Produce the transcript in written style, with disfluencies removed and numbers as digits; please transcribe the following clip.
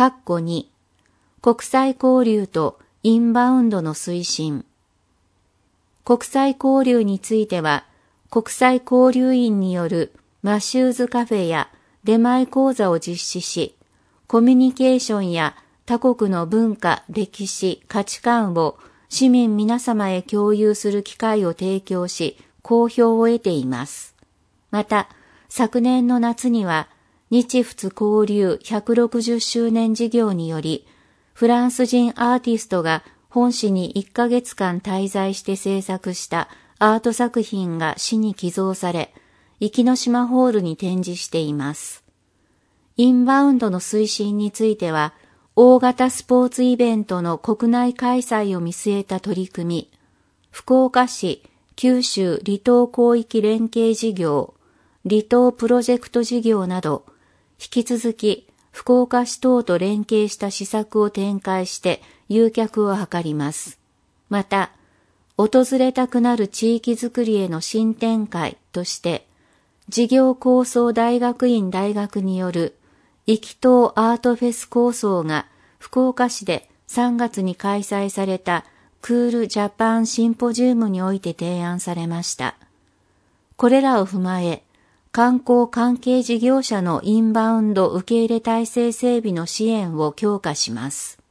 2、国際交流とインバウンドの推進。国際交流については、国際交流員によるマシューズカフェや出前講座を実施し、コミュニケーションや他国の文化、歴史、価値観を市民皆様へ共有する機会を提供し、好評を得ています。また、昨年の夏には、日仏交流160周年事業により、フランス人アーティストが本市に1ヶ月間滞在して制作したアート作品が市に寄贈され、壱岐島ホールに展示しています。インバウンドの推進については、大型スポーツイベントの国内開催を見据えた取り組み、福岡市九州離島広域連携事業、離島プロジェクト事業など、引き続き福岡市等と連携した施策を展開して誘客を図ります。また、訪れたくなる地域づくりへの新展開として、事業構想大学院大学による壱岐島アートフェス構想が福岡市で3月に開催されたクールジャパンシンポジウムにおいて提案されました。これらを踏まえ、観光関係事業者のインバウンド受け入れ体制整備の支援を強化します。